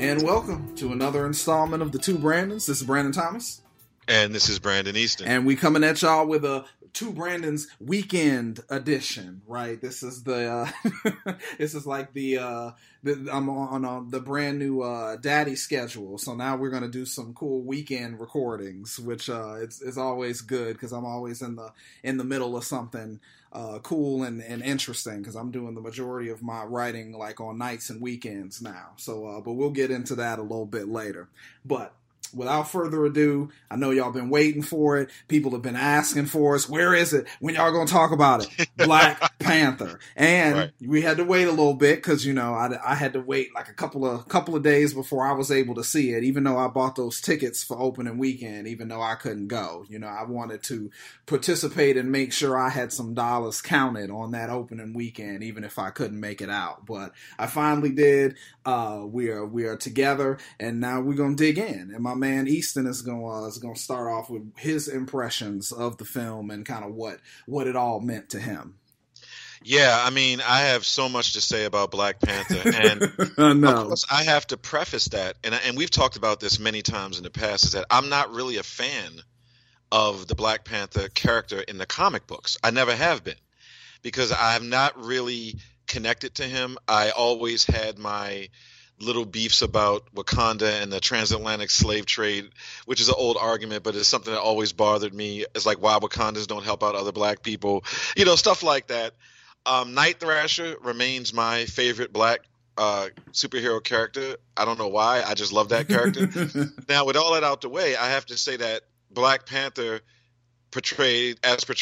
And welcome to another installment of the Two Brandons. This is Brandon Thomas. And this is Brandon Easton. And we coming at y'all with a Two Brandons weekend edition, right? This is the this is like I'm on the brand new daddy schedule. So now we're gonna do some cool weekend recordings, which it's always good because I'm always in the middle of something cool and interesting because I'm doing the majority of my writing like on nights and weekends now. So but we'll get into that a little bit later. But without further ado, I know y'all been waiting for it. People have been asking for us. Where is it? When y'all gonna talk about it? Black Panther. And we had to wait a little bit because, you know, I had to wait like a couple of days before I was able to see it, even though I bought those tickets for opening weekend, even though I couldn't go. You know, I wanted to participate and make sure I had some dollars counted on that opening weekend, even if I couldn't make it out. But I finally did. We are together, and now we're gonna dig in. And my man Easton is gonna start off with his impressions of the film and kind of what it all meant to him. Yeah, I mean, I have so much to say about Black Panther, and of course, I have to preface that, and we've talked about this many times in the past, is that I'm not really a fan of the Black Panther character in the comic books. I never have been, because I have not really connected to him. I always had my little beefs about Wakanda and the transatlantic slave trade, which is an old argument, but it's something that always bothered me. It's like why Wakandans don't help out other black people, you know, stuff like that. Night Thrasher remains my favorite black superhero character. I don't know why. I just love that character. Now, with all that out the way, I have to say that Black Panther portrayed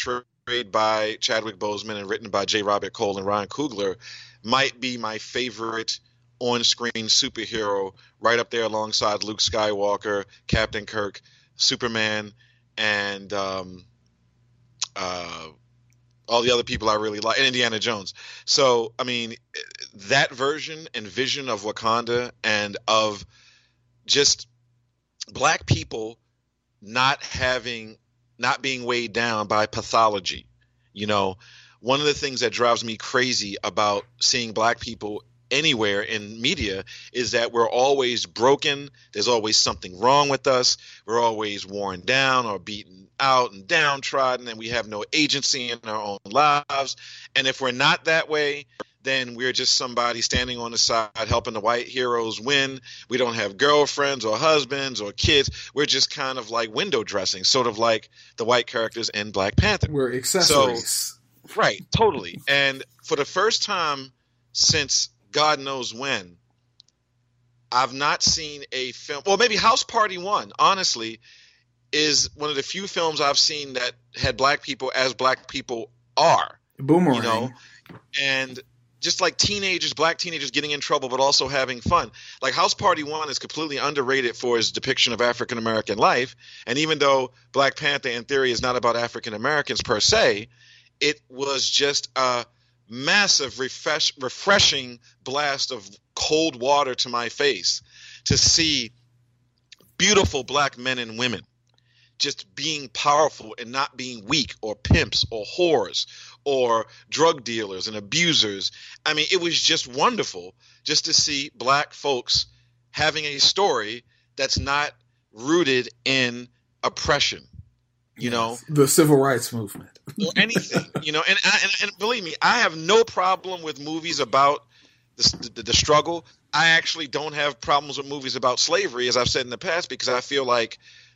by Chadwick Boseman and written by J. Robert Cole and Ryan Coogler might be my favorite on-screen superhero, right up there alongside Luke Skywalker, Captain Kirk, Superman, and all the other people I really like, and Indiana Jones. So, I mean, that version and vision of Wakanda and of just black people not being weighed down by pathology. You know, one of the things that drives me crazy about seeing black people anywhere in media is that we're always broken. There's always something wrong with us. We're always worn down or beaten out and downtrodden, and we have no agency in our own lives. And if we're not that way, then we're just somebody standing on the side helping the white heroes win. We don't have girlfriends or husbands or kids. We're just kind of like window dressing, sort of like the white characters in Black Panther. We're accessories. So, right, totally. And for the first time since God knows when, I've not seen a film. Well, maybe House Party 1, honestly, is one of the few films I've seen that had black people as black people are. Boomerang. You know? And just like black teenagers getting in trouble, but also having fun. Like House Party 1 is completely underrated for its depiction of African American life. And even though Black Panther in theory is not about African Americans per se, it was just a massive, refreshing blast of cold water to my face to see beautiful black men and women just being powerful and not being weak or pimps or whores or drug dealers and abusers. I mean, it was just wonderful just to see black folks having a story that's not rooted in oppression. You know, the civil rights movement or anything, you know, and believe me, I have no problem with movies about the struggle. I actually don't have problems with movies about slavery, as I've said in the past, because I feel like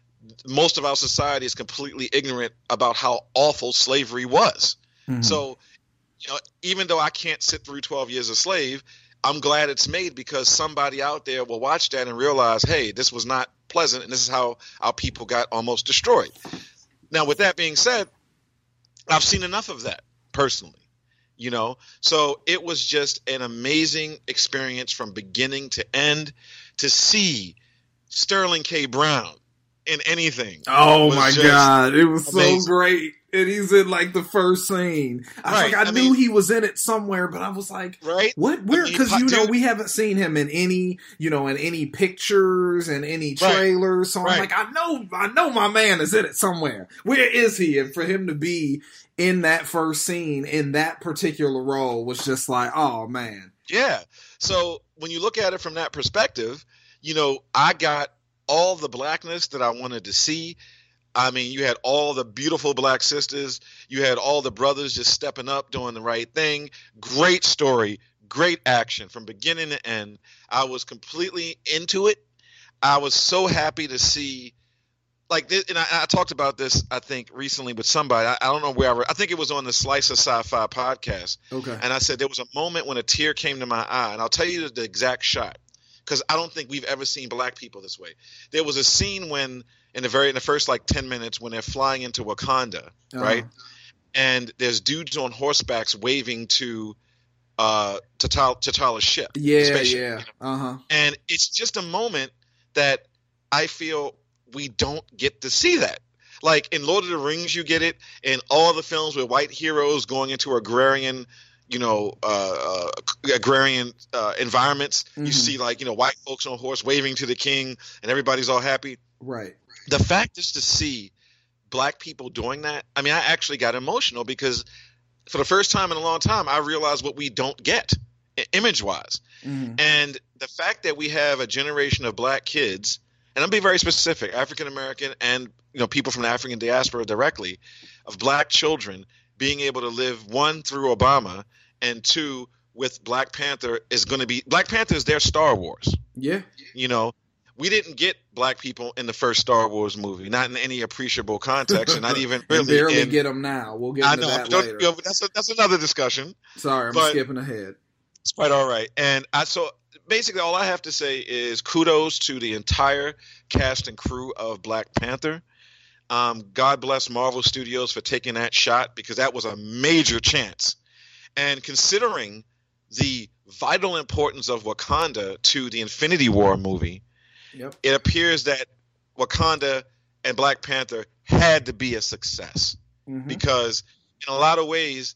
most of our society is completely ignorant about how awful slavery was. Mm-hmm. So, you know, even though I can't sit through 12 years a slave, I'm glad it's made because somebody out there will watch that and realize, hey, this was not pleasant, and this is how our people got almost destroyed. Now, with that being said, I've seen enough of that personally, you know, so it was just an amazing experience from beginning to end to see Sterling K. Brown in anything. Oh my God. It was amazing. So great. And he's in like the first scene. I knew he was in it somewhere, but I was like, what? Where? Because we haven't seen him in any, in any pictures and any trailers. So I'm like, I know my man is in it somewhere. Where is he? And for him to be in that first scene in that particular role was just like, oh man. Yeah. So when you look at it from that perspective, I got all the blackness that I wanted to see. I mean, you had all the beautiful black sisters. You had all the brothers just stepping up, doing the right thing. Great story, great action from beginning to end. I was completely into it. I was so happy to see, like this, and I talked about this, I think, recently with somebody. I don't know where I think it was on the Slice of Sci-Fi podcast. Okay. And I said there was a moment when a tear came to my eye, and I'll tell you the exact shot, because I don't think we've ever seen black people this way. There was a scene when in the first like 10 minutes when they're flying into Wakanda, right? And there's dudes on horsebacks waving to T'Challa's ship. Yeah. And it's just a moment that I feel we don't get to see that. Like in Lord of the Rings, you get it in all the films with white heroes going into agrarian environments. You see like, white folks on horse waving to the king and everybody's all happy. Right. The fact is to see black people doing that. I mean, I actually got emotional because for the first time in a long time, I realized what we don't get image wise. And the fact that we have a generation of black kids, and I'm being very specific, African-American and, people from the African diaspora directly, of black children being able to live, one, through Obama, and two, with Black Panther Black Panther is their Star Wars. Yeah. We didn't get black people in the first Star Wars movie, not in any appreciable context, and not even really. Barely get them now. We'll get into that later. That's another discussion. Sorry, I'm skipping ahead. It's quite all right. And so basically all I have to say is kudos to the entire cast and crew of Black Panther. God bless Marvel Studios for taking that shot, because that was a major chance. And considering the vital importance of Wakanda to the Infinity War movie, it appears that Wakanda and Black Panther had to be a success, because in a lot of ways,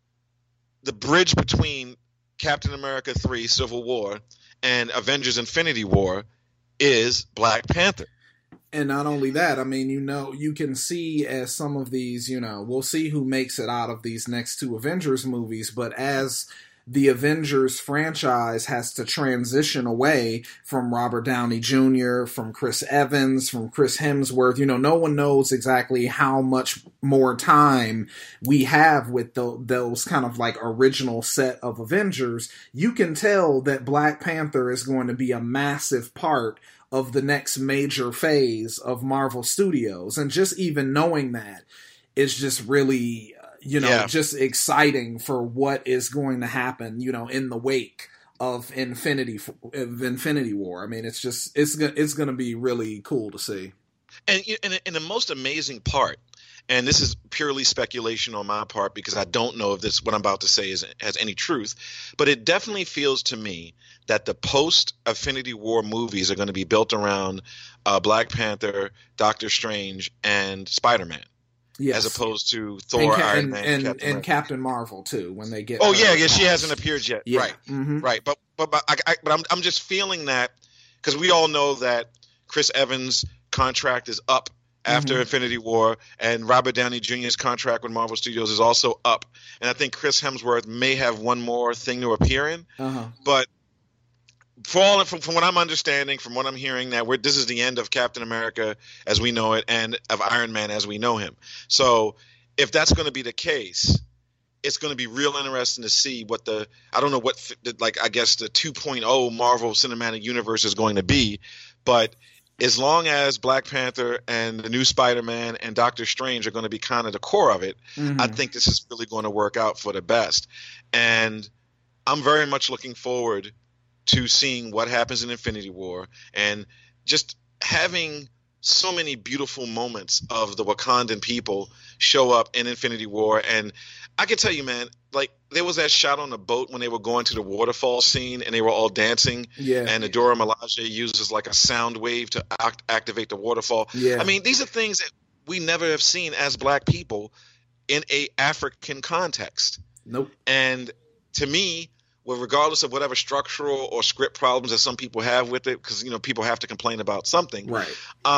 the bridge between Captain America 3 Civil War and Avengers Infinity War is Black Panther. And not only that, I mean, you can see as some of these, we'll see who makes it out of these next two Avengers movies, but as the Avengers franchise has to transition away from Robert Downey Jr., from Chris Evans, from Chris Hemsworth. No one knows exactly how much more time we have with those kind of like original set of Avengers. You can tell that Black Panther is going to be a massive part of the next major phase of Marvel Studios. And just even knowing that is just really... just exciting for what is going to happen, in the wake of Infinity War. I mean, it's going to be really cool to see. And the most amazing part, and this is purely speculation on my part because I don't know if what I'm about to say has any truth, but it definitely feels to me that the post-Infinity War movies are going to be built around Black Panther, Doctor Strange, and Spider-Man. Yes. As opposed to Thor, Iron Man, and Captain Marvel too. When they get she hasn't appeared yet, right? Right, but I'm just feeling that because we all know that Chris Evans' contract is up after Infinity War, and Robert Downey Jr.'s contract with Marvel Studios is also up, and I think Chris Hemsworth may have one more thing to appear in, but. From what I'm understanding, from what I'm hearing, this is the end of Captain America as we know it, and of Iron Man as we know him. So, if that's going to be the case, it's going to be real interesting to see what the 2.0 Marvel Cinematic Universe is going to be. But as long as Black Panther and the new Spider-Man and Doctor Strange are going to be kind of the core of it, I think this is really going to work out for the best. And I'm very much looking forward to seeing what happens in Infinity War and just having so many beautiful moments of the Wakandan people show up in Infinity War. And I can tell you, man, like there was that shot on the boat when they were going to the waterfall scene and they were all dancing. Yeah. And Adora Milaje uses like a sound wave to activate the waterfall. Yeah. I mean, these are things that we never have seen as black people in a African context. Nope. And to me, well, regardless of whatever structural or script problems that some people have with it, because people have to complain about something. Right.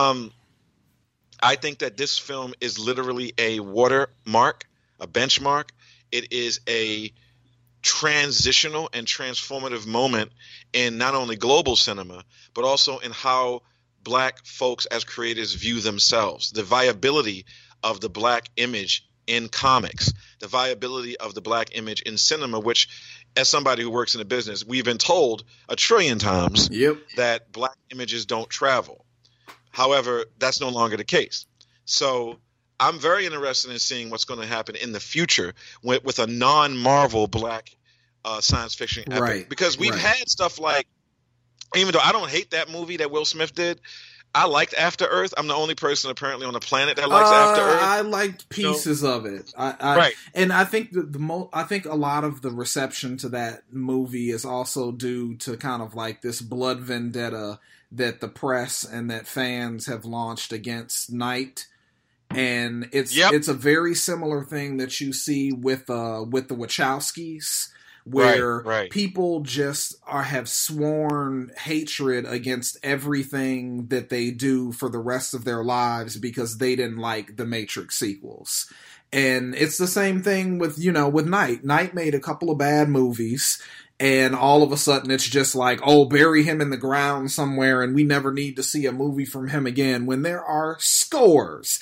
I think that this film is literally a watermark, a benchmark. It is a transitional and transformative moment in not only global cinema, but also in how black folks as creators view themselves. The viability of the black image in comics, the viability of the black image in cinema, which, as somebody who works in a business, we've been told 1 trillion times that black images don't travel. However, that's no longer the case. So I'm very interested in seeing what's going to happen in the future with a non-Marvel black science fiction epic. Right. Because we've had stuff like, even though I don't hate that movie that Will Smith did, I liked After Earth. I'm the only person apparently on the planet that likes After Earth. I liked pieces of it. Right. And I think I think a lot of the reception to that movie is also due to kind of like this blood vendetta that the press and that fans have launched against Night. And it's a very similar thing that you see with the Wachowskis, where people just have sworn hatred against everything that they do for the rest of their lives because they didn't like the Matrix sequels. And it's the same thing with Night. Night made a couple of bad movies, and all of a sudden it's just like, oh, bury him in the ground somewhere and we never need to see a movie from him again, when there are scores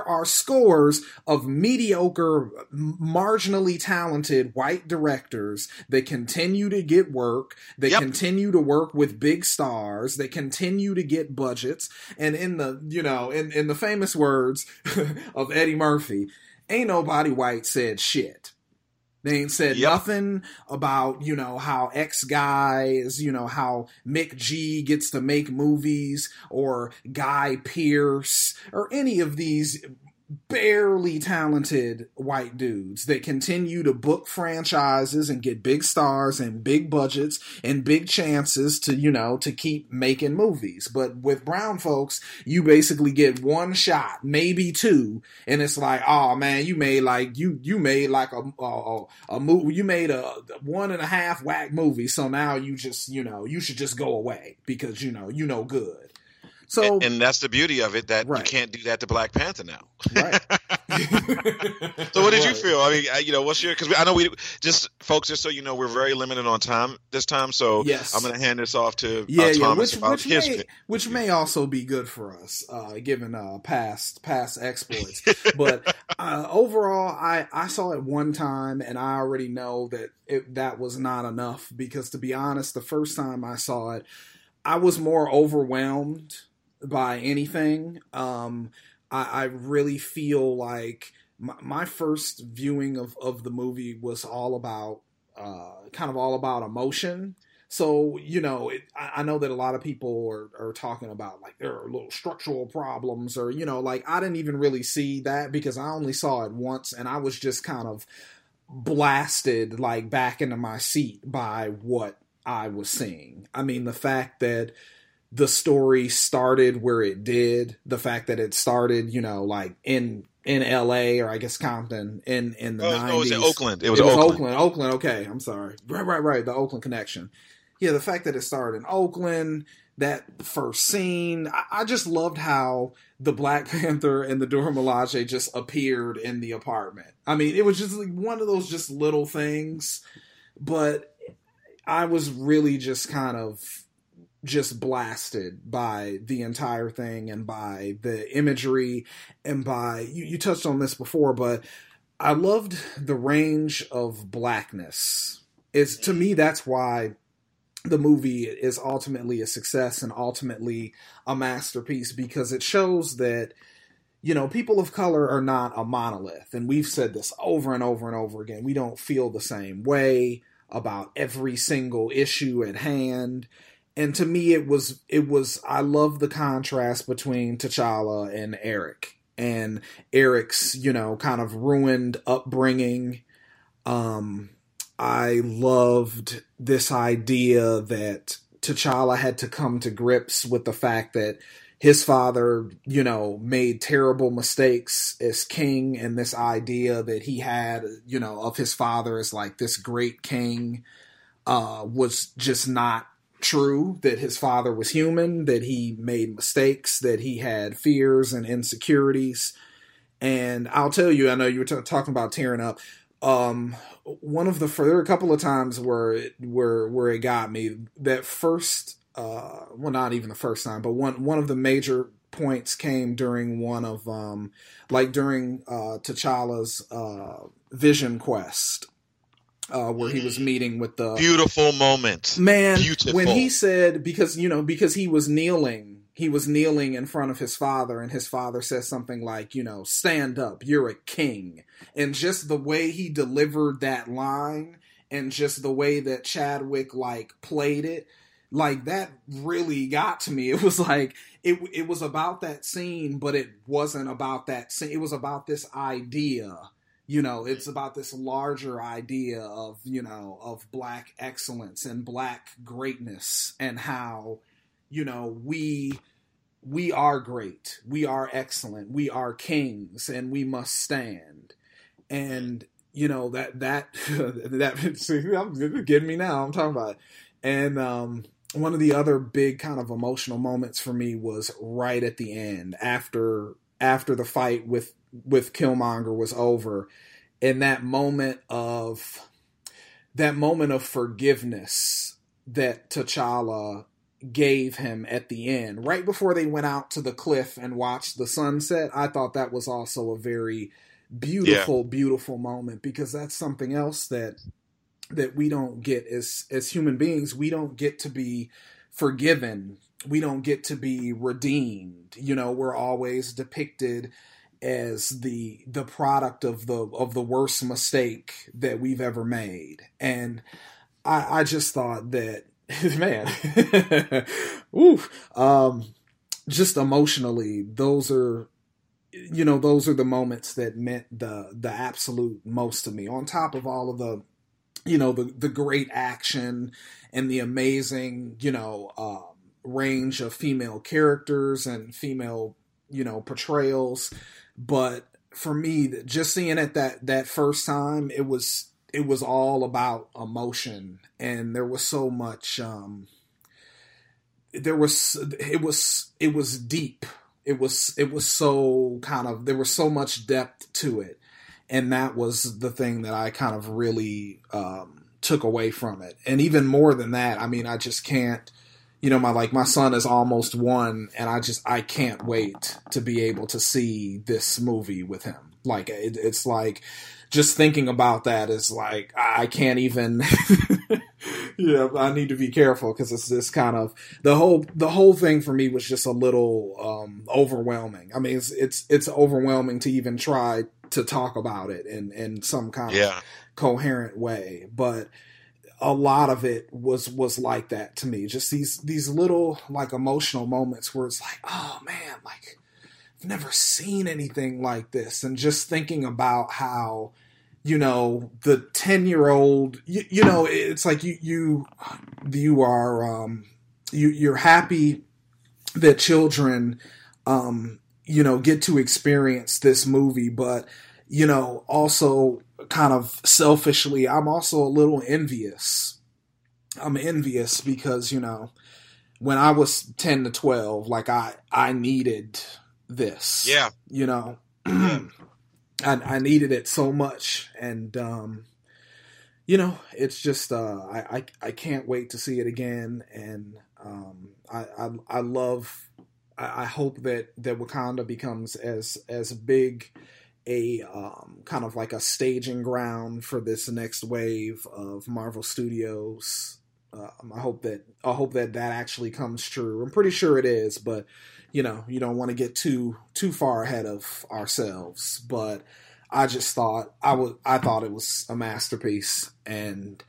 of mediocre, marginally talented white directors that continue to get work, that continue to work with big stars, that continue to get budgets. And in the famous words of Eddie Murphy, ain't nobody white said shit. They ain't said nothing about, how X guys, how Mick G gets to make movies, or Guy Pearce, or any of these barely talented white dudes that continue to book franchises and get big stars and big budgets and big chances to keep making movies. But with brown folks, you basically get one shot, maybe two, and it's like, oh man, you made like a movie, you made a 1.5 whack movie, so now you just you should just go away because good. So, and that's the beauty of it, that you can't do that to Black Panther now. Right. So what did you feel? I mean, what's your, because I know folks, just so you know, we're very limited on time this time. So yes. I'm going to hand this off to Thomas which may also be good for us, given past exploits. But overall, I saw it one time and I already know that that was not enough, because to be honest, the first time I saw it, I was more overwhelmed by anything. I really feel like my first viewing of the movie was all about emotion. So, I know that a lot of people are talking about like there are little structural problems, or, I didn't even really see that because I only saw it once and I was just kind of blasted like back into my seat by what I was seeing. I mean, the fact that the story started where it did, the fact that it started, like in LA, or I guess Compton in the 90s. No, it was in Oakland. It was Oakland. Oakland. Okay. I'm sorry. Right. The Oakland connection. Yeah. The fact that it started in Oakland, that first scene, I just loved how the Black Panther and the Dora Milaje just appeared in the apartment. I mean, it was just like one of those just little things, but I was really just kind of just blasted by the entire thing and by the imagery and by, you touched on this before, but I loved the range of blackness. To me, that's why the movie is ultimately a success and ultimately a masterpiece, because it shows that, people of color are not a monolith. And we've said this over and over and over again. We don't feel the same way about every single issue at hand. And to me, it was, I love the contrast between T'Challa and Eric, and Eric's, kind of ruined upbringing. I loved this idea that T'Challa had to come to grips with the fact that his father, made terrible mistakes as king, and this idea that he had, of his father as like this great king, was just not true, that his father was human, that he made mistakes, that he had fears and insecurities. And I'll tell you, I know you were talking about tearing up. One of there were a couple of times where it got me. That first, well, not even the first time, but one of the major points came during one of during T'Challa's Vision Quest, where he was meeting with the beautiful moment. Man, beautiful. When he said, because he was kneeling in front of his father, and his father says something like, stand up, you're a king. And just the way he delivered that line, and just the way that Chadwick played it, that really got to me. It was it was about that scene, but it wasn't about that scene. It was about this idea. It's about this larger idea of Black excellence and Black greatness, and how, we are great, we are excellent, we are kings, and we must stand. And, that see, I'm getting me now, I'm talking about it. And, one of the other big kind of emotional moments for me was right at the end, after the fight with Killmonger was over, and that moment of forgiveness that T'Challa gave him at the end, right before they went out to the cliff and watched the sunset. I thought that was also a very beautiful, beautiful moment, because that's something else that we don't get as human beings. We don't get to be forgiven. We don't get to be redeemed. We're always depicted as the product of the worst mistake that we've ever made. And I just thought that, man, just emotionally, those are the moments that meant the absolute most to me, on top of all of the the great action and the amazing, range of female characters and female, portrayals. But for me, just seeing it that first time, it was all about emotion, and there was so much, it was deep. It was so kind of, there was so much depth to it. And that was the thing that I kind of really took away from it. And even more than that, I mean, I just can't, my son is almost 1, and I can't wait to be able to see this movie with him. It's like, just thinking about that is like, I can't even, I need to be careful, because it's this kind of, the whole thing for me was just a little overwhelming. I mean, it's overwhelming to even try to talk about it in some kind of coherent way, but a lot of it was like that to me. Just these little emotional moments where it's like, oh man, I've never seen anything like this. And just thinking about how, the 10-year-old, it's like you're happy that children, get to experience this movie, but, also kind of selfishly, I'm also a little envious. I'm envious because, when I was 10 to 12, I needed this. Yeah. I needed it so much. And, it's just, I can't wait to see it again. And, I hope that Wakanda becomes as big a kind of like a staging ground for this next wave of Marvel Studios. I hope that actually comes true. I'm pretty sure it is, but you don't want to get too far ahead of ourselves. But I just thought I thought it was a masterpiece, and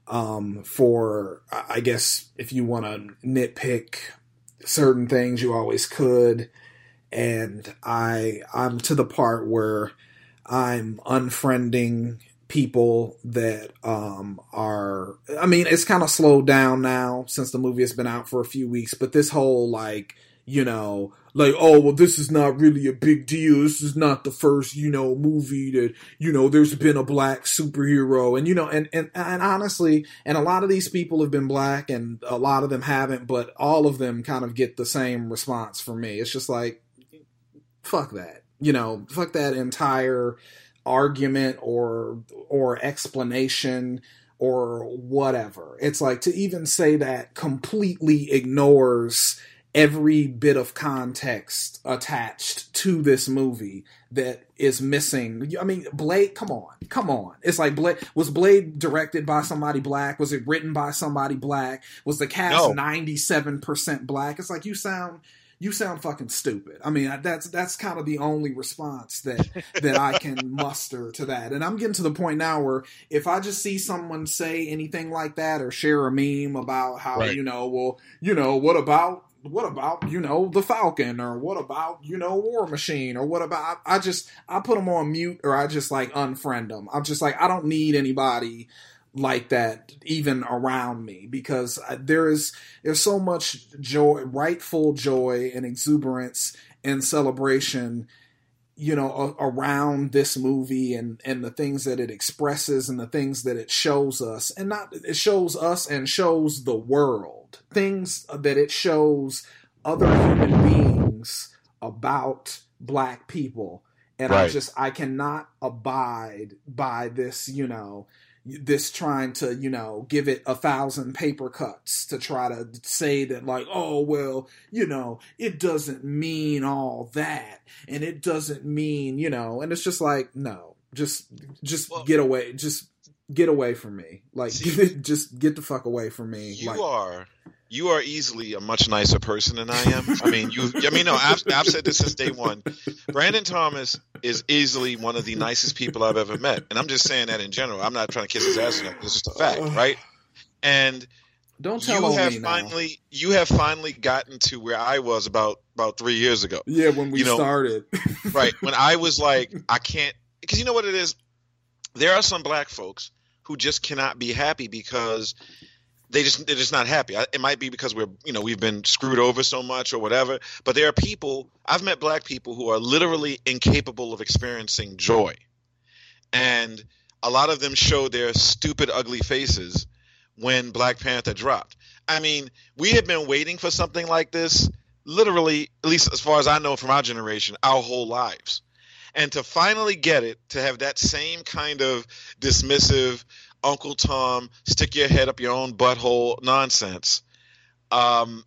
I guess if you want to nitpick certain things, you always could. And I'm to the part where I'm unfriending people that are, I mean, it's kind of slowed down now since the movie has been out for a few weeks, but this whole oh, well, this is not really a big deal. This is not the first, movie that, there's been a black superhero. And, and honestly, and a lot of these people have been black and a lot of them haven't, but all of them kind of get the same response from me. It's just like, fuck that, fuck that entire argument or explanation or whatever. It's like, to even say that completely ignores every bit of context attached to this movie that is missing. I mean, Blade, come on. It's like, was Blade directed by somebody black? Was it written by somebody black? Was the cast 97% black? It's like, you sound fucking stupid. I mean, that's kind of the only response that I can muster to that. And I'm getting to the point now where if I just see someone say anything like that or share a meme about how, right. what about, the Falcon, or what about, War Machine, or what about, I put them on mute, or I just like unfriend them. I'm just like, I don't need anybody like that even around me, because there's so much joy, rightful joy and exuberance and celebration, around this movie and the things that it expresses and the things that it shows us, and it shows us and shows the world, things that it shows other human beings about Black people. And right. I cannot abide by this, this trying to, give it 1,000 paper cuts to try to say that, like, oh, well, it doesn't mean all that. And it doesn't mean, and it's just like, no, just get away. Just get away from me. Like, just get the fuck away from me. You are easily a much nicer person than I am. I've said this since day one. Brandon Thomas is easily one of the nicest people I've ever met. And I'm just saying that in general. I'm not trying to kiss his ass enough. It's just a fact, right? And don't tell me you have finally gotten to where I was about 3 years ago. Yeah, when we started. Right. When I was like, I can't, because you know what it is? There are some Black folks who just cannot be happy because they're just not happy. It might be because we've been screwed over so much or whatever. But there are people, I've met Black people who are literally incapable of experiencing joy. And a lot of them show their stupid, ugly faces when Black Panther dropped. I mean, we have been waiting for something like this, literally, at least as far as I know from our generation, our whole lives. And to finally get it, to have that same kind of dismissive, Uncle Tom, stick your head up your own butthole nonsense. I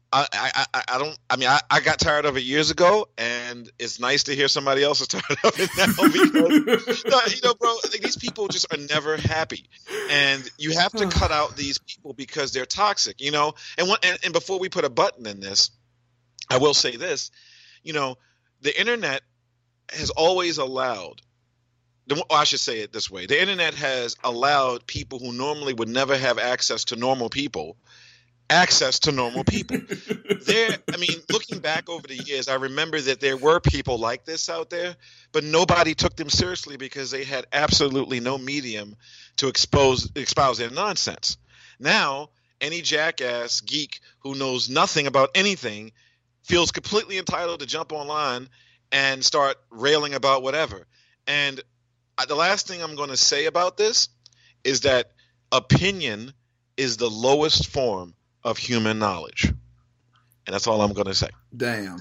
got tired of it years ago, and it's nice to hear somebody else is tired of it now. Because, bro, these people just are never happy, and you have to cut out these people because they're toxic. And before we put a button in this, I will say this: the internet has always allowed. I should say it this way. The internet has allowed people who normally would never have access to normal people. Looking back over the years, I remember that there were people like this out there, but nobody took them seriously because they had absolutely no medium to espouse their nonsense. Now, any jackass geek who knows nothing about anything feels completely entitled to jump online and start railing about whatever. And the last thing I'm going to say about this is that opinion is the lowest form of human knowledge. And that's all I'm going to say. Damn.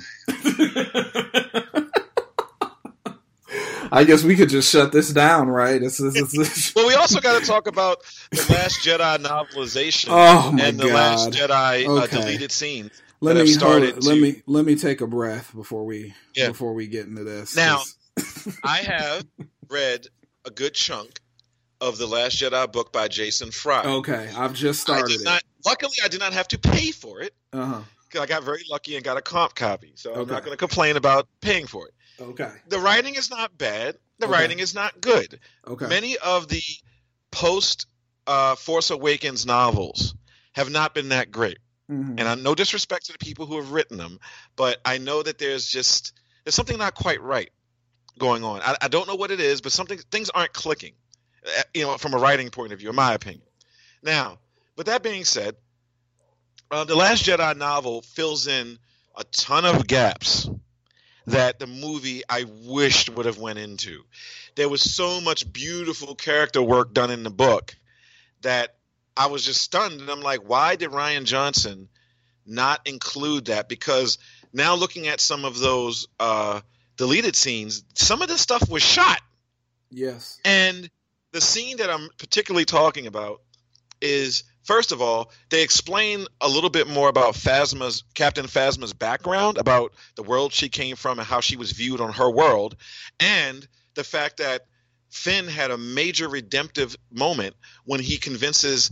I guess we could just shut this down, right? Well, we also got to talk about The Last Jedi novelization and The Last Jedi deleted scenes. Let me take a breath before we get into this. Now, I have read a good chunk of The Last Jedi book by Jason Fry. Okay, I've just started it. Luckily, I did not have to pay for it. Uh-huh. I got very lucky and got a comp copy, so I'm not going to complain about paying for it. Okay. The writing is not bad. The writing is not good. Okay. Many of the post Force Awakens novels have not been that great. Mm-hmm. And no disrespect to the people who have written them, but I know that there's something not quite right going on. I don't know what it is, but things aren't clicking, from a writing point of view, in my opinion. Now, with that being said, The Last Jedi novel fills in a ton of gaps that the movie I wished would have went into. There was so much beautiful character work done in the book that I was just stunned. And I'm like, why did Rian Johnson not include that? Because now looking at some of those deleted scenes, some of the stuff was shot. Yes. And the scene that I'm particularly talking about is, first of all, they explain a little bit more about Captain Phasma's background, about the world she came from and how she was viewed on her world, and the fact that Finn had a major redemptive moment when he convinces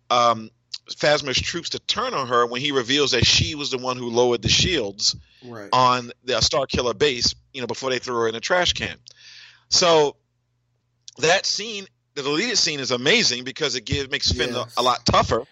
Phasma's troops to turn on her, when he reveals that she was the one who lowered the shields on the Starkiller base, before they threw her in a trash can. So that scene, the deleted scene, is amazing because it makes Finn a lot tougher.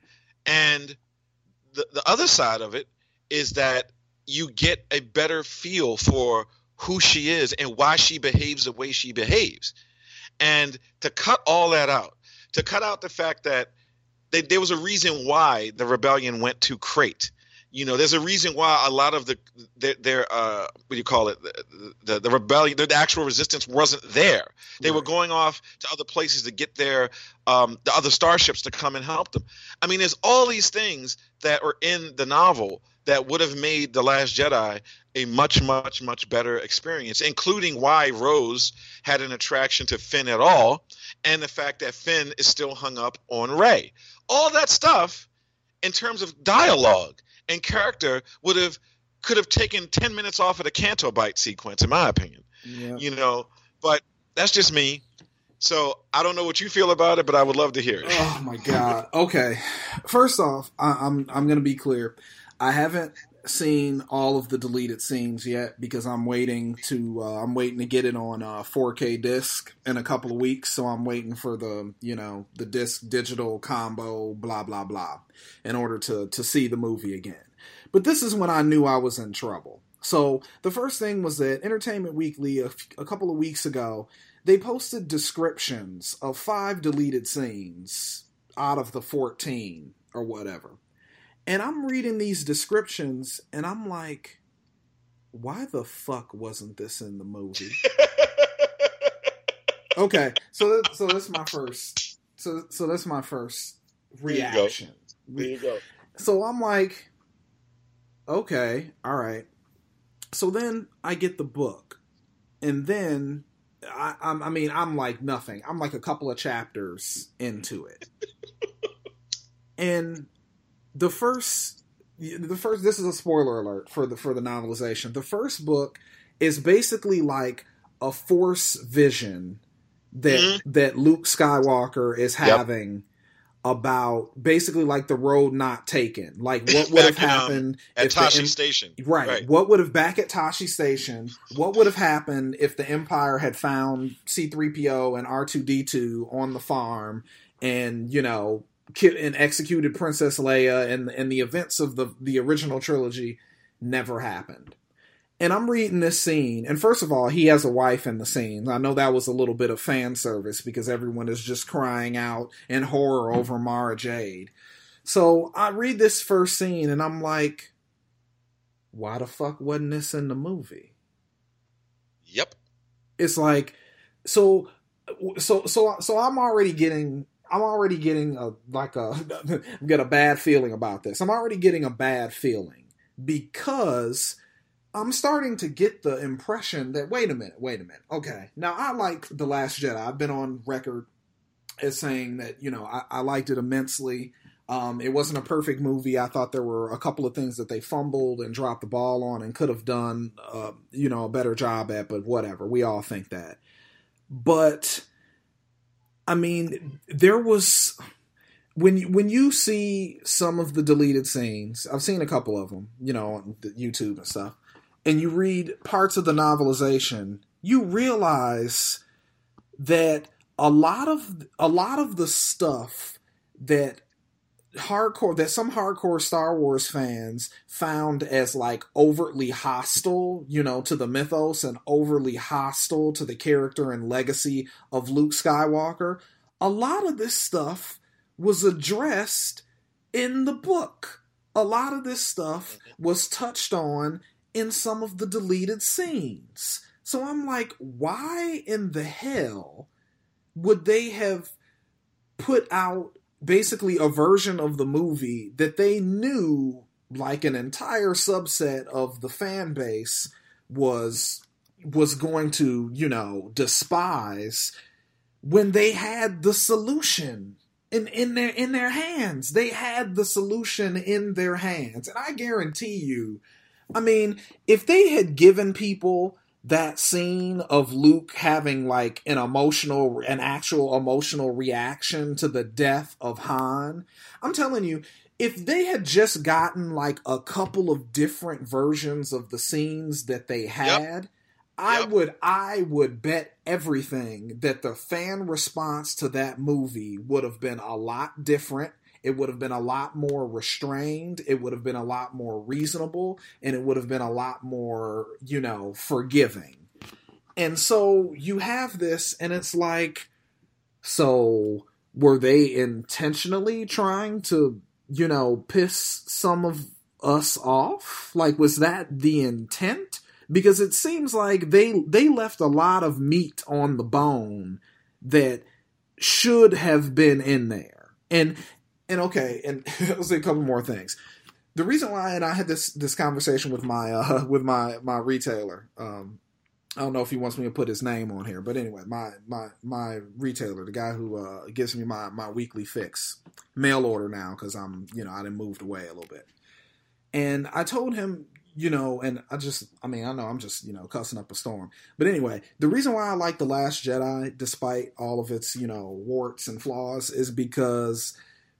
And the other side of it is that you get a better feel for who she is and why she behaves the way she behaves. And to cut all that out, to cut out the fact that there was a reason why the rebellion went to Crate. There's a reason why a lot of their what do you call it? The rebellion, the actual resistance wasn't there. They were going off to other places to get the other starships to come and help them. I mean, there's all these things that are in the novel that would have made The Last Jedi a much, much, much better experience, including why Rose had an attraction to Finn at all, and the fact that Finn is still hung up on Rey. All that stuff, in terms of dialogue and character, could have taken 10 minutes off of the Canto Bight sequence, in my opinion. Yeah. But that's just me. So I don't know what you feel about it, but I would love to hear it. Oh my God. Okay. First off, I'm going to be clear. I haven't seen all of the deleted scenes yet because I'm waiting to get it on 4K disc in a couple of weeks. So I'm waiting for the disc digital combo, blah, blah, blah, in order to see the movie again. But this is when I knew I was in trouble. So the first thing was that Entertainment Weekly a couple of weeks ago, they posted descriptions of 5 deleted scenes out of the 14 or whatever. And I'm reading these descriptions, and I'm like, why the fuck wasn't this in the movie? Okay, so that's my first. So that's my first reaction. There you go. So I'm like, okay, all right. So then I get the book, and then I'm like nothing. I'm like a couple of chapters into it, and the first, this is a spoiler alert for the novelization. The first book is basically like a Force vision that Luke Skywalker is having about basically like the road not taken. Like what would have happened at Tashi Station. Right. What would have back at Tashi Station, what would have happened if the Empire had found C-3PO and R2-D2 on the farm and, and executed Princess Leia, and the events of the original trilogy never happened. And I'm reading this scene, and first of all, he has a wife in the scene. I know that was a little bit of fan service because everyone is just crying out in horror over Mara Jade. So I read this first scene, and I'm like, why the fuck wasn't this in the movie? Yep. It's like, so I'm already getting get a bad feeling about this. I'm already getting a bad feeling because I'm starting to get the impression that, wait a minute. Okay. Now I like The Last Jedi. I've been on record as saying that, I liked it immensely. It wasn't a perfect movie. I thought there were a couple of things that they fumbled and dropped the ball on and could have done, a better job at, but whatever. We all think that. But I mean, there was, when you see some of the deleted scenes, I've seen a couple of them, on YouTube and stuff, and you read parts of the novelization, you realize that a lot of the stuff that some hardcore Star Wars fans found as like overtly hostile, to the mythos and overly hostile to the character and legacy of Luke Skywalker, a lot of this stuff was addressed in the book. A lot of this stuff was touched on in some of the deleted scenes. So I'm like, why in the hell would they have put out basically a version of the movie that they knew like an entire subset of the fan base was was going to, despise when they had the solution in their hands. They had the solution in their hands. And I guarantee you, I mean, if they had given people that scene of Luke having like an actual emotional reaction to the death of Han, I'm telling you, if they had just gotten like a couple of different versions of the scenes that they had, I would bet everything that the fan response to that movie would have been a lot different. It would have been a lot more restrained. It would have been a lot more reasonable, and it would have been a lot more, forgiving. And so you have this, and it's like, so were they intentionally trying to, piss some of us off? Like, was that the intent? Because it seems like they left a lot of meat on the bone that should have been in there. And okay, and I'll say a couple more things. The reason why, and I had this conversation with my retailer. I don't know if he wants me to put his name on here, but anyway, my retailer, the guy who gives me my weekly fix, mail order now, because I done moved away a little bit, and I told him, and I know I'm just cussing up a storm, but anyway, the reason why I like The Last Jedi, despite all of its warts and flaws, is because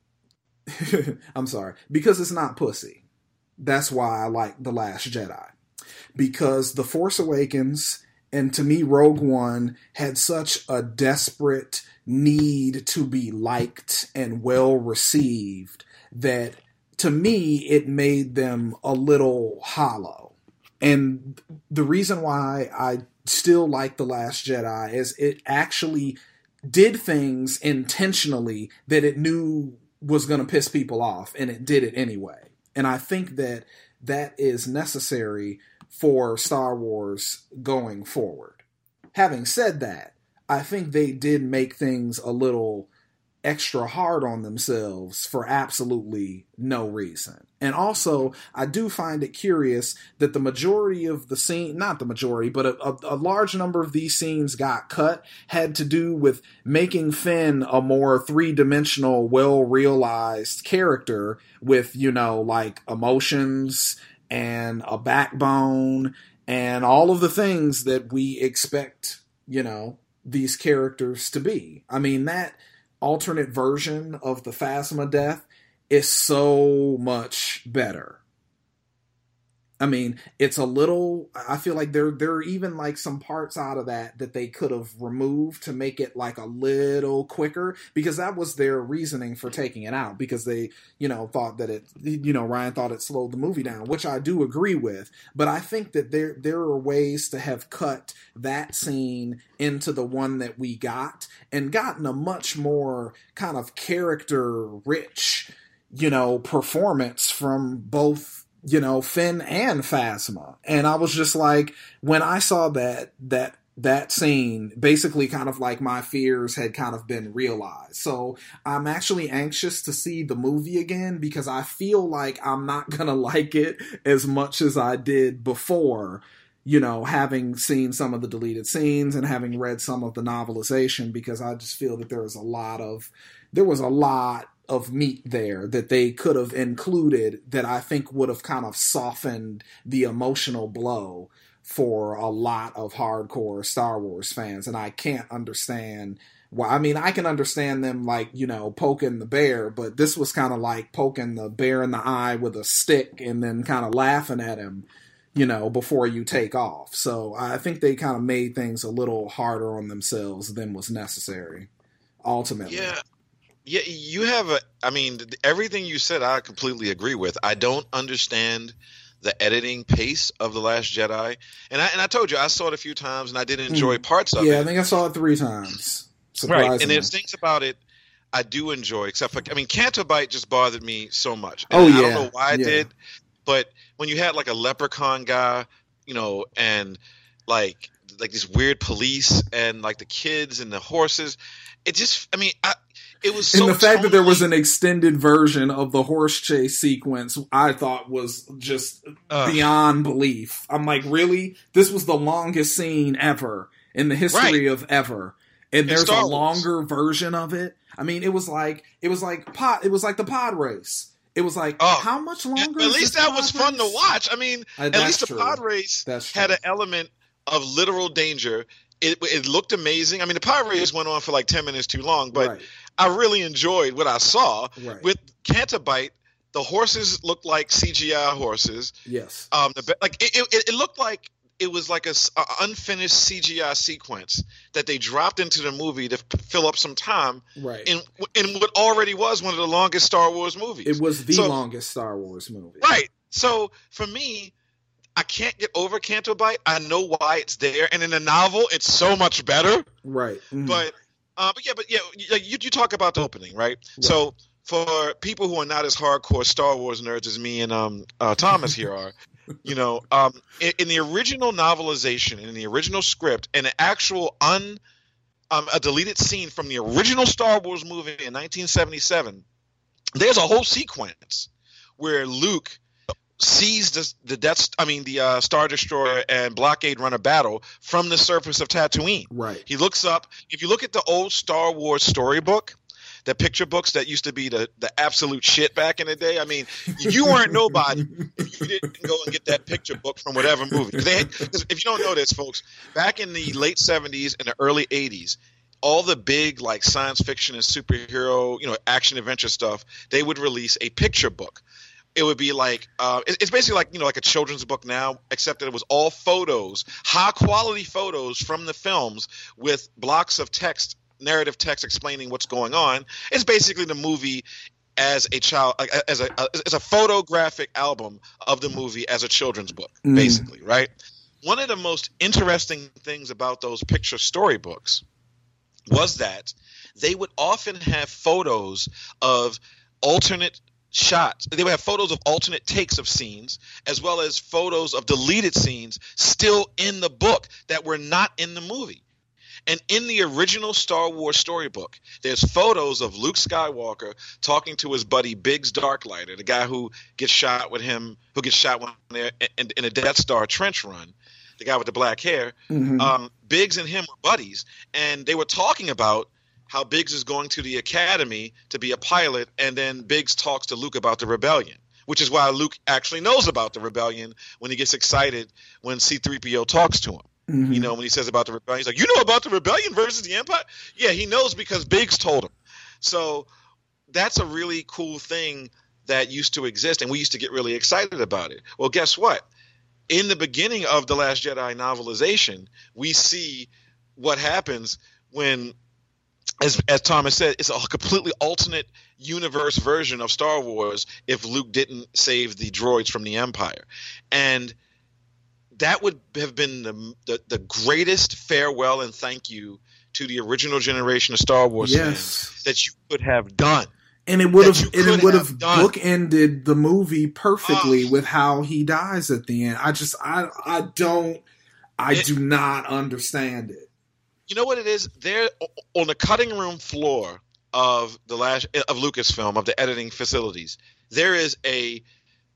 I'm sorry, because it's not pussy. That's why I like The Last Jedi. Because The Force Awakens, and to me Rogue One, had such a desperate need to be liked and well received that to me it made them a little hollow. And the reason why I still like The Last Jedi is it actually did things intentionally that it knew was going to piss people off, and it did it anyway. And I think that is necessary for Star Wars going forward. Having said that, I think they did make things a little extra hard on themselves for absolutely no reason. And also, I do find it curious that the majority of the scene, not the majority, but a large number of these scenes got cut, had to do with making Finn a more three-dimensional, well-realized character with, like emotions and a backbone and all of the things that we expect, these characters to be. I mean, that alternate version of the Phasma death is so much better. I mean, it's a little, I feel like there are even like some parts out of that they could have removed to make it like a little quicker, because that was their reasoning for taking it out, because they, thought that it, Ryan thought it slowed the movie down, which I do agree with. But I think that there are ways to have cut that scene into the one that we got and gotten a much more kind of character rich, performance from both, Finn and Phasma. And I was just like, when I saw that scene, basically kind of like my fears had kind of been realized. So I'm actually anxious to see the movie again, because I feel like I'm not going to like it as much as I did before, having seen some of the deleted scenes and having read some of the novelization, because I just feel that there was a lot of meat there that they could have included that I think would have kind of softened the emotional blow for a lot of hardcore Star Wars fans. And I can't understand why. I mean, I can understand them like, poking the bear, but this was kind of like poking the bear in the eye with a stick and then kind of laughing at him, before you take off. So I think they kind of made things a little harder on themselves than was necessary, ultimately. Yeah, you have everything you said I completely agree with. I don't understand the editing pace of The Last Jedi. And I told you, I saw it a few times and I did enjoy parts of it. Yeah, I think I saw it 3 times. Right, and there's things about it I do enjoy, except for, Canto Bight just bothered me so much. And I don't know why it did, but when you had like a leprechaun guy, and like this weird police and like the kids and the horses, it just, It was so and the fact tonally, that there was an extended version of the horse chase sequence, I thought was just beyond belief. I'm like, really? This was the longest scene ever in the history of ever, and there's a longer version of it. I mean, it was like the pod race. It was like, how much longer? At least that was fun to watch. I mean, at least the pod race had an element of literal danger. It looked amazing. I mean, the pod race went on for like 10 minutes too long, but I really enjoyed what I saw. With Cantabite, the horses looked like CGI horses. Yes. It looked like it was like a unfinished CGI sequence that they dropped into the movie to fill up some time. Right. In what already was one of the longest Star Wars movies. It was the longest Star Wars movie. Right. So for me, I can't get over Canto-Bite. I know why it's there, and in the novel, it's so much better. Right. Mm-hmm. But you talk about the opening, right? So for people who are not as hardcore Star Wars nerds as me and Thomas here are, in the original novelization, in the original script, and an actual a deleted scene from the original Star Wars movie in 1977, there's a whole sequence where Luke sees the Star Destroyer and Blockade Runner battle from the surface of Tatooine. Right. He looks up. If you look at the old Star Wars storybook, the picture books that used to be the absolute shit back in the day. I mean, you weren't nobody if you didn't go and get that picture book from whatever movie. If you don't know this, folks, back in the late 70s and the early 80s, all the big like science fiction and superhero, action adventure stuff, they would release a picture book. It would be like it's basically like a children's book now, except that it was all photos, high quality photos from the films with blocks of text, narrative text explaining what's going on. It's basically the movie as a photographic album of the movie as a children's book, basically, right? One of the most interesting things about those picture storybooks was that they would often have photos of alternate shots. They would have photos of alternate takes of scenes, as well as photos of deleted scenes still in the book that were not in the movie. And in the original Star Wars storybook, there's photos of Luke Skywalker talking to his buddy Biggs Darklighter, the guy who gets shot when they're in a Death Star trench run, the guy with the black hair. Mm-hmm. Biggs and him were buddies, and they were talking about how Biggs is going to the academy to be a pilot, and then Biggs talks to Luke about the rebellion, which is why Luke actually knows about the rebellion when he gets excited when C-3PO talks to him. Mm-hmm. When he says about the rebellion, he's like, you know about the rebellion versus the Empire? Yeah, he knows because Biggs told him. So that's a really cool thing that used to exist, and we used to get really excited about it. Well, guess what? In the beginning of The Last Jedi novelization, we see what happens when, as Thomas said, it's a completely alternate universe version of Star Wars if Luke didn't save the droids from the Empire. And that would have been the greatest farewell and thank you to the original generation of Star Wars fans that you could have done. And it would have bookended the movie perfectly with how he dies at the end. I do not understand it. You know what it is? They're on the cutting room floor of Lucasfilm, of the editing facilities. There is a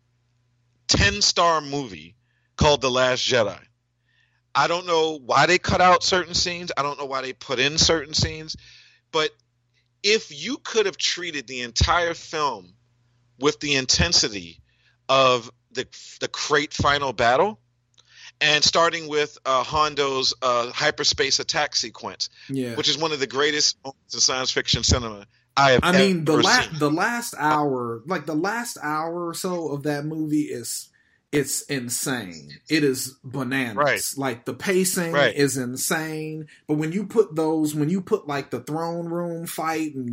10-star movie called The Last Jedi. I don't know why they cut out certain scenes. I don't know why they put in certain scenes. But if you could have treated the entire film with the intensity of the Crate final battle, and starting with Hondo's hyperspace attack sequence, which is one of the greatest moments in science fiction cinema ever seen. The last hour or so of that movie it's insane. It is bananas. Right. Like the pacing is insane. But when you put like the throne room fight and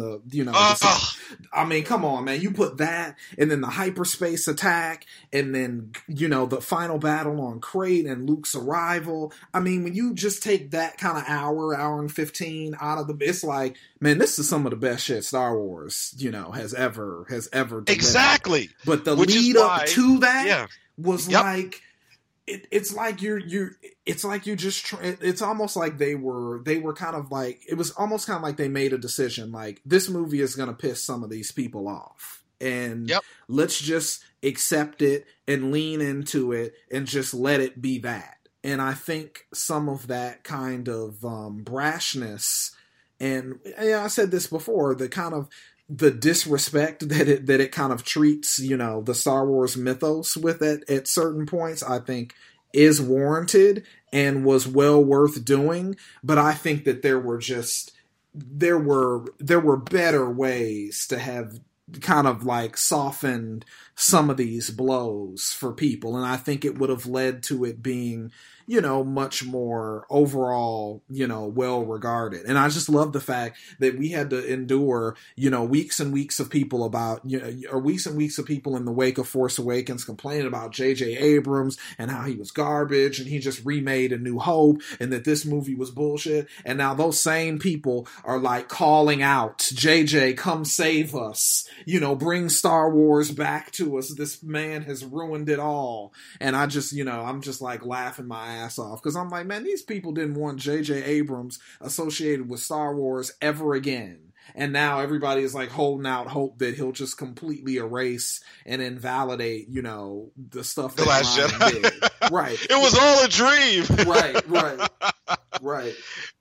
come on, man. You put that and then the hyperspace attack and then, the final battle on Crate and Luke's arrival. I mean, when you just take that kind of hour and 15 out of it's like, man, this is some of the best shit Star Wars, has ever delivered. Exactly. But the lead up to that was like it's like it's like you just it's almost like they were kind of like, it was almost kind of like they made a decision like, this movie is going to piss some of these people off, and let's just accept it and lean into it and just let it be that. And I think some of that kind of brashness, and I said this before, the kind of the disrespect that it kind of treats, the Star Wars mythos with it at certain points, I think is warranted and was well worth doing. But I think that there were better ways to have kind of like softened some of these blows for people. And I think it would have led to it being, much more overall, well regarded. And I just love the fact that we had to endure, weeks and weeks of people or weeks and weeks of people in the wake of Force Awakens complaining about J.J. Abrams and how he was garbage and he just remade A New Hope and that this movie was bullshit. And now those same people are like calling out, J.J., come save us, bring Star Wars back to us. This man has ruined it all. And I just, I'm just like laughing my ass off, because I'm like, man, these people didn't want J.J. Abrams associated with Star Wars ever again. And now everybody is like holding out hope that he'll just completely erase and invalidate, the stuff that Last Ryan did. Right. It was all a dream. Right.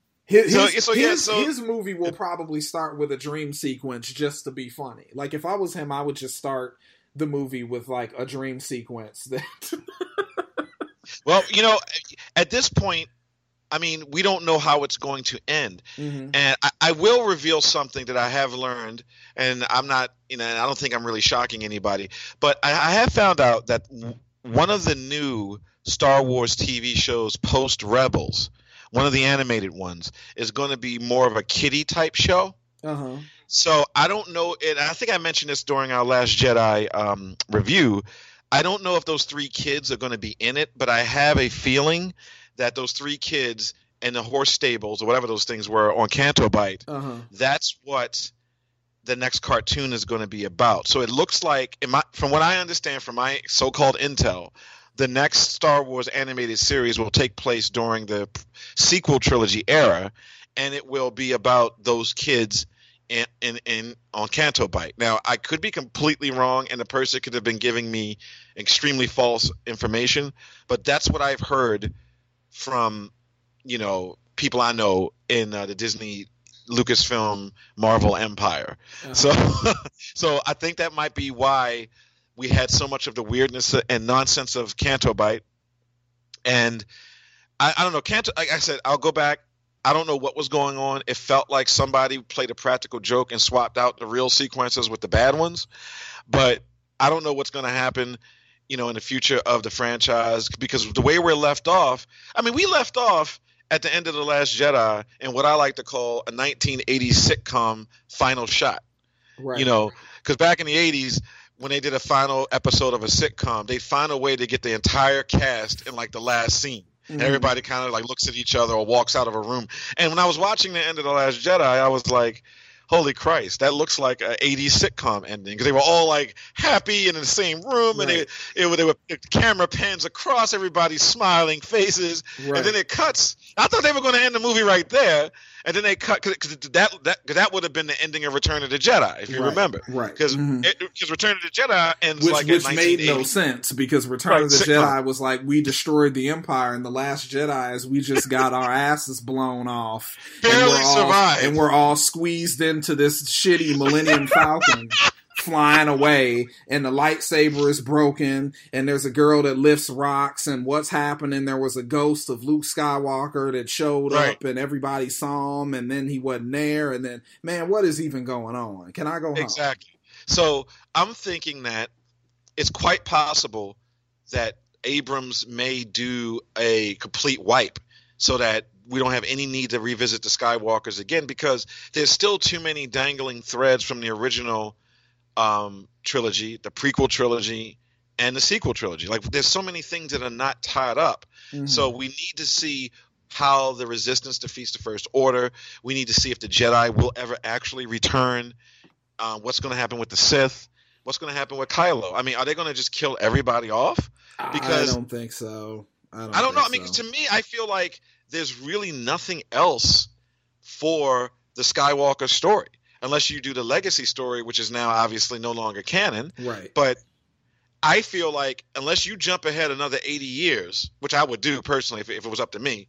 His movie will probably start with a dream sequence just to be funny. Like, if I was him, I would just start the movie with like a dream sequence that Well, at this point, I mean, we don't know how it's going to end. Mm-hmm. And I will reveal something that I have learned, and I'm not, I don't think I'm really shocking anybody, but I have found out that one of the new Star Wars TV shows post Rebels, one of the animated ones, is going to be more of a kiddie type show. Uh-huh. So I don't know, and I think I mentioned this during our Last Jedi review. I don't know if those 3 kids are going to be in it, but I have a feeling that those 3 kids in the horse stables or whatever those things were on Canto Bight, that's what the next cartoon is going to be about. So it looks like, from what I understand from my so-called intel, the next Star Wars animated series will take place during the sequel trilogy era, and it will be about those kids in on Canto Bight. Now, I could be completely wrong, and the person could have been giving me extremely false information, but that's what I've heard from, people I know in the Disney, Lucasfilm, Marvel empire. Uh-huh. So I think that might be why we had so much of the weirdness and nonsense of Canto Bight. And I don't know, like I said, I'll go back. I don't know what was going on. It felt like somebody played a practical joke and swapped out the real sequences with the bad ones. But I don't know what's going to happen, in the future of the franchise, because the way we're left off, we left off at the end of The Last Jedi in what I like to call a 1980s sitcom final shot. Right. Because back in the 80s, when they did a final episode of a sitcom, they'd find a way to get the entire cast in like the last scene. Mm-hmm. Everybody kind of like looks at each other or walks out of a room. And when I was watching the end of The Last Jedi, I was like, holy Christ, that looks like an 80s sitcom ending. Because they were all like happy and in the same room. Right. And they were camera pans across everybody's smiling faces. Right. And then it cuts. I thought they were going to end the movie right there. And then they cut, because that would have been the ending of Return of the Jedi, if you remember. Right. Because Return of the Jedi ends which made no sense, because Return of the Jedi was like, we destroyed the Empire, and The Last Jedi is we just got our asses blown off. Barely survived. And we're all squeezed into this shitty Millennium Falcon. Flying away, and the lightsaber is broken, and there's a girl that lifts rocks, and what's happening? There was a ghost of Luke Skywalker that showed up, and everybody saw him, and then he wasn't there, and then, man, what is even going on? Can I go home? Exactly. So I'm thinking that it's quite possible that Abrams may do a complete wipe so that we don't have any need to revisit the Skywalkers again, because there's still too many dangling threads from the original trilogy, the prequel trilogy, and the sequel trilogy. Like, there's so many things that are not tied up. Mm-hmm. So we need to see how the Resistance defeats the First Order. We need to see if the Jedi will ever actually return. What's going to happen with the Sith? What's going to happen with Kylo? Are they going to just kill everybody off? Because I don't think so. I don't know. I mean, to me, I feel like there's really nothing else for the Skywalker story, unless you do the legacy story, which is now obviously no longer canon. Right. But I feel like unless you jump ahead another 80 years, which I would do personally if it was up to me,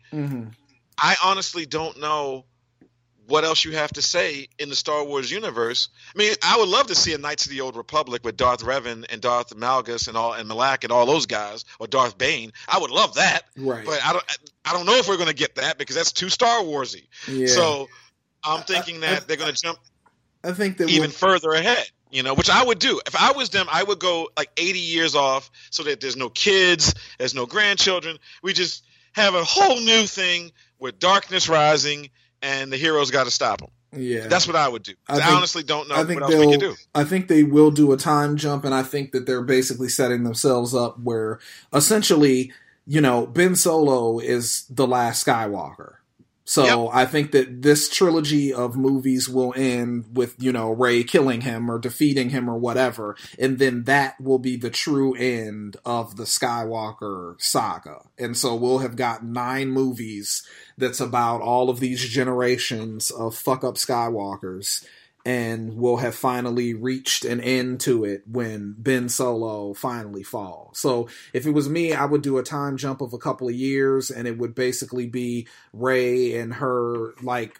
I honestly don't know what else you have to say in the Star Wars universe. I mean, I would love to see a Knights of the Old Republic with Darth Revan and Darth Malgus and Malak and all those guys, or Darth Bane. I would love that. Right. But I don't know if we're going to get that because that's too Star Warsy. Yeah. So I'm thinking that they're going to jump even further ahead. Which I would do. If I was them, I would go like 80 years off so that there's no kids, there's no grandchildren. We just have a whole new thing with darkness rising and the heroes got to stop them. Yeah. That's what I would do. I honestly don't know what else we can do. I think they will do a time jump, and I think that they're basically setting themselves up where essentially, Ben Solo is the last Skywalker. So I think that this trilogy of movies will end with, Rey killing him or defeating him or whatever. And then that will be the true end of the Skywalker saga. And so we'll have got 9 movies that's about all of these generations of fuck up Skywalkers. And we'll have finally reached an end to it when Ben Solo finally falls. So if it was me, I would do a time jump of a couple of years, and it would basically be Rey and her,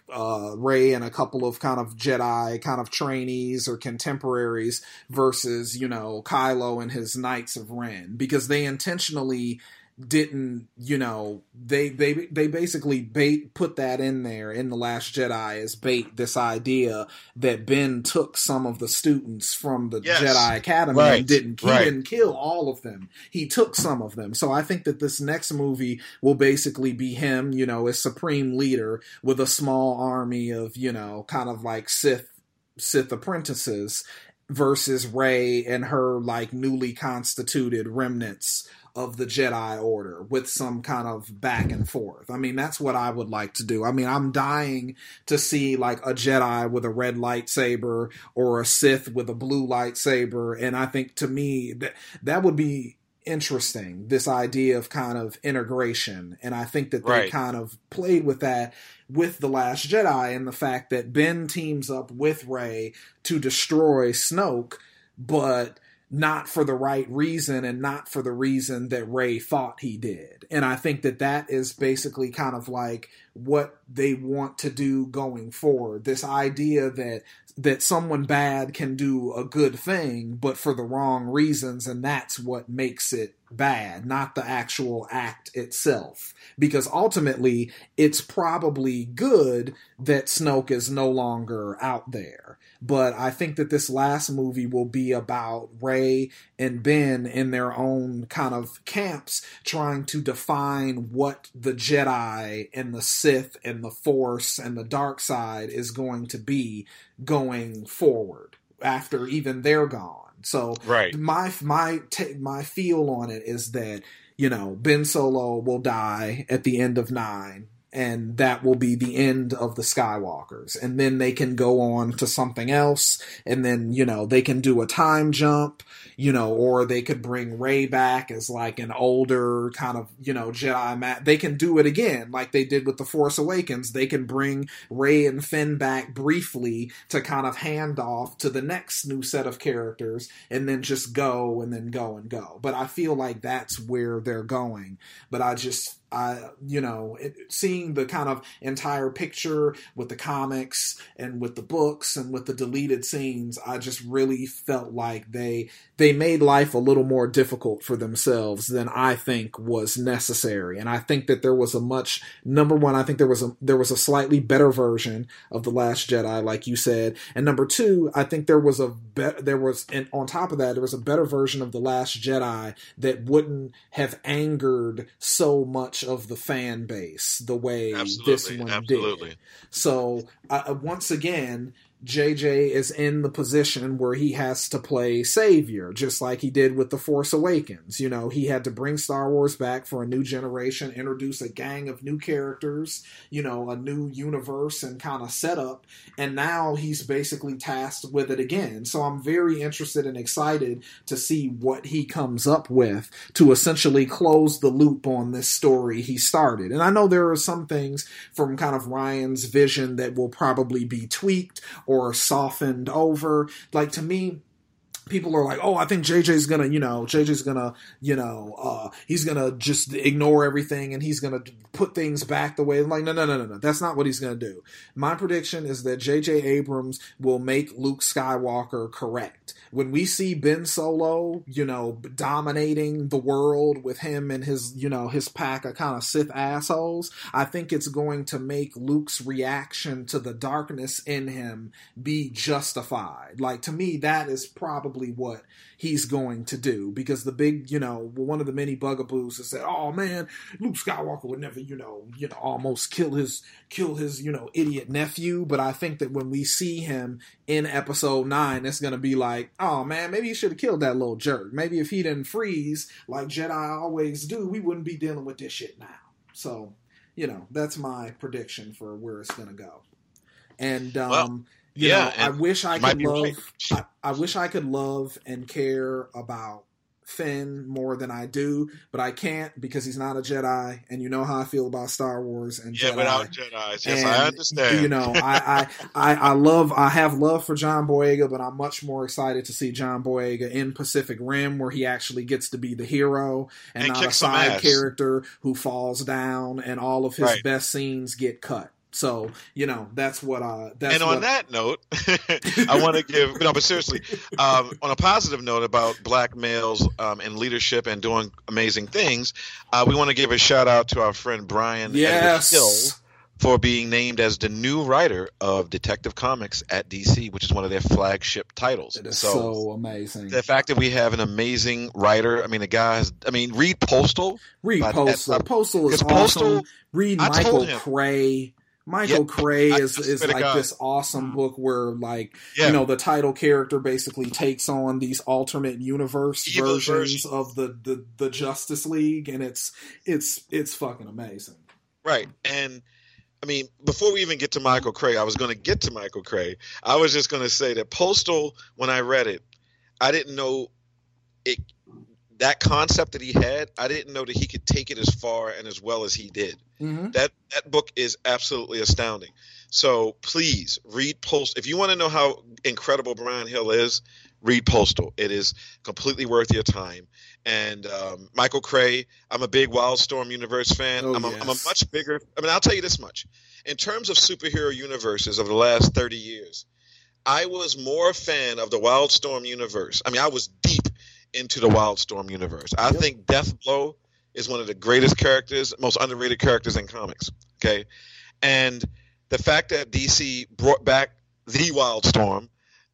Rey and a couple of kind of Jedi kind of trainees or contemporaries versus, Kylo and his Knights of Ren. Because they intentionally didn't, they basically put that in there in The Last Jedi as bait, this idea that Ben took some of the students from the Jedi Academy and didn't kill all of them. He took some of them. So I think that this next movie will basically be him, as supreme leader with a small army of, kind of like Sith apprentices versus Rey and her newly constituted remnants of the Jedi Order with some kind of back and forth. I mean, that's what I would like to do. I mean, I'm dying to see a Jedi with a red lightsaber or a Sith with a blue lightsaber. And I think to me that would be interesting, this idea of kind of integration. And I think that they kind of played with that with The Last Jedi and the fact that Ben teams up with Rey to destroy Snoke, but not for the right reason and not for the reason that Rey thought he did. And I think that is basically kind of what they want to do going forward. This idea that someone bad can do a good thing, but for the wrong reasons, and that's what makes it bad, not the actual act itself. Because ultimately, it's probably good that Snoke is no longer out there. But I think that this last movie will be about Rey and Ben in their own kind of camps, trying to define what the Jedi and the Sith and the Force and the dark side is going to be going forward after even they're gone. So my feel on it is that, Ben Solo will die at the end of 9. And that will be the end of the Skywalkers. And then they can go on to something else. And then, they can do a time jump, or they could bring Rey back as an older kind of, Jedi. They can do it again, like they did with The Force Awakens. They can bring Rey and Finn back briefly to kind of hand off to the next new set of characters and then just go and then go and go. But I feel like that's where they're going. But seeing the kind of entire picture with the comics and with the books and with the deleted scenes, I just really felt like they made life a little more difficult for themselves than I think was necessary. And I think that there was I think there was a slightly better version of The Last Jedi, like you said. And number 2, I think and on top of that, there was a better version of The Last Jedi that wouldn't have angered so much of the fan base the way this one did. So once again, JJ is in the position where he has to play savior, just like he did with The Force Awakens. You know, he had to bring Star Wars back for a new generation, introduce a gang of new characters, you know, a new universe and kind of setup. And now he's basically tasked with it again. So I'm very interested and excited to see what he comes up with to essentially close the loop on this story he started. And I know there are some things from kind of Ryan's vision that will probably be tweaked or softened over. Like, to me, people are like, oh, I think JJ's gonna, he's gonna just ignore everything and he's gonna put things back the way. I'm like, no. That's not what he's gonna do. My prediction is that JJ Abrams will make Luke Skywalker correct. When we see Ben Solo, dominating the world with him and his pack of kind of Sith assholes, I think it's going to make Luke's reaction to the darkness in him be justified. Like, to me, that is probably what he's going to do, because the big, one of the many bugaboos is that, oh man, Luke Skywalker would never, almost kill his, idiot nephew. But I think that when we see him in episode 9, it's going to be like, oh man, maybe you should have killed that little jerk. Maybe if he didn't freeze like Jedi always do, we wouldn't be dealing with this shit now. So, that's my prediction for where it's going to go. And, I wish I could love. I wish I could love and care about Finn more than I do, but I can't, because he's not a Jedi, and you know how I feel about Star Wars and Jedi. Without Jedis, yes, I understand. I have love for John Boyega, but I'm much more excited to see John Boyega in Pacific Rim, where he actually gets to be the hero and not a side character who falls down and all of his best scenes get cut. So, that's what that's. And on that note, I want to give, but seriously, on a positive note about black males in leadership and doing amazing things, we want to give a shout out to our friend Brian Hill for being named as the new writer of Detective Comics at DC, which is one of their flagship titles. It is so amazing. The fact that we have an amazing writer, read Postal. Postal is awesome. Read Michael Cray. Michael Cray is like this awesome book where, like, the title character basically takes on these alternate universe versions of the Justice League, and it's fucking amazing. Right. And before we even get to Michael Cray, I was going to get to Michael Cray. I was just going to say that Postal, when I read it, I didn't know it. That concept that he had, I didn't know that he could take it as far and as well as he did. Mm-hmm. That book is absolutely astounding. So please read Postal. If you want to know how incredible Brian Hill is, read Postal. It is completely worth your time. And Michael Cray, I'm a big Wildstorm universe fan. I'm a much bigger. I'll tell you this much. In terms of superhero universes of the last 30 years, I was more a fan of the Wildstorm universe. I was deep into the Wildstorm universe. I think Deathblow is one of the greatest characters, most underrated characters in comics. Okay, and the fact that DC brought back the Wildstorm,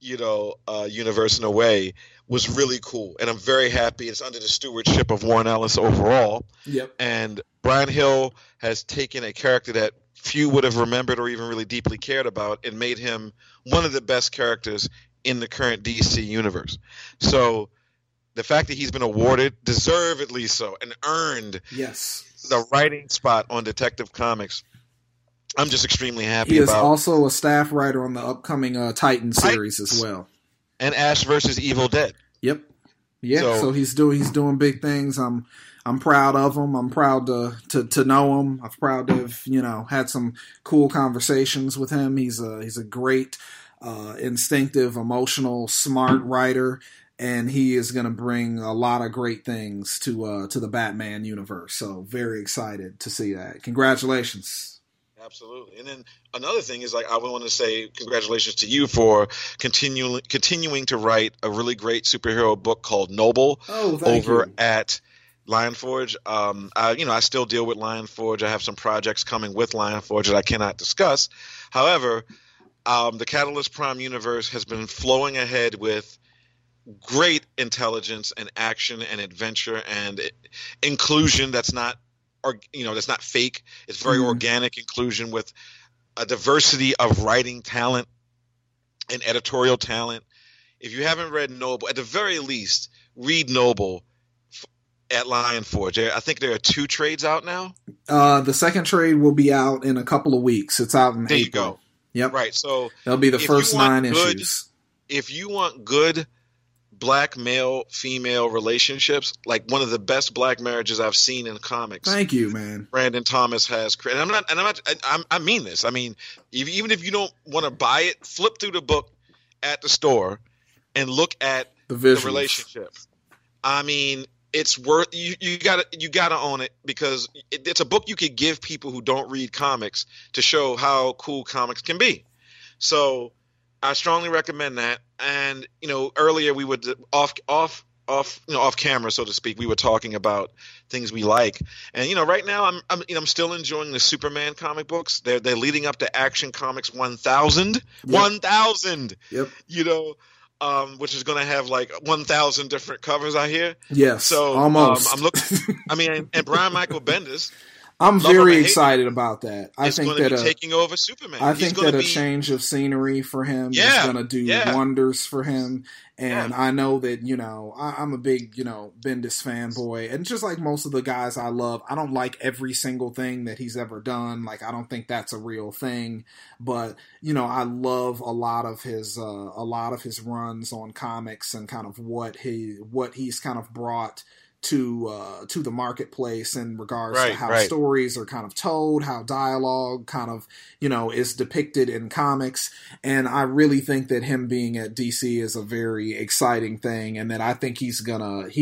universe in a way was really cool, and I'm very happy. It's under the stewardship of Warren Ellis overall. Yep. And Brian Hill has taken a character that few would have remembered or even really deeply cared about and made him one of the best characters in the current DC universe. So the fact that he's been awarded, deservedly so, and earned the writing spot on Detective Comics, I'm just extremely happy about. He is also a staff writer on the upcoming Titan series as well. And Ash versus Evil Dead. Yep. Yeah, so he's doing big things. I'm proud of him. I'm proud to know him. I'm proud to have, had some cool conversations with him. He's a great, instinctive, emotional, smart writer. And he is going to bring a lot of great things to the Batman universe. So very excited to see that. Congratulations. Absolutely. And then another thing is, I want to say congratulations to you for continuing to write a really great superhero book called Noble over at Lion Forge. I still deal with Lion Forge. I have some projects coming with Lion Forge that I cannot discuss. However, the Catalyst Prime universe has been flowing ahead with great intelligence and action and adventure and inclusion that's not fake. It's very organic inclusion with a diversity of writing talent and editorial talent. If you haven't read Noble, at the very least, read Noble at Lion Forge. I think there are 2 trades out now. The second trade will be out in a couple of weeks. It's out in April. You go. Yep. Right. So that'll be the first 9 issues. If you want good black male-female relationships, like one of the best black marriages I've seen in comics. Thank you, man. Brandon Thomas has created. I mean this. I mean, even if you don't want to buy it, flip through the book at the store and look at the relationship. I mean, it's worth you gotta own it, because it's a book you could give people who don't read comics to show how cool comics can be. So I strongly recommend that. And earlier we would off camera, so to speak, we were talking about things we like. And right now I'm still enjoying the Superman comic books. They're leading up to Action Comics 1000. Yep. 1000. Yep. Which is going to have like 1,000 different covers, I hear. Yes. So almost. I'm looking. I mean, and Brian Michael Bendis. I'm very excited about that. I think that taking over Superman. I think that a change of scenery for him is going to do wonders for him. And I know that, I'm a big, Bendis fanboy. And just like most of the guys I love, I don't like every single thing that he's ever done. Like, I don't think that's a real thing. But, I love a lot of his runs on comics and kind of what he's kind of brought to the marketplace in regards to how stories are kind of told, how dialogue kind of, is depicted in comics. And I really think that him being at DC is a very exciting thing. And that I think he's gonna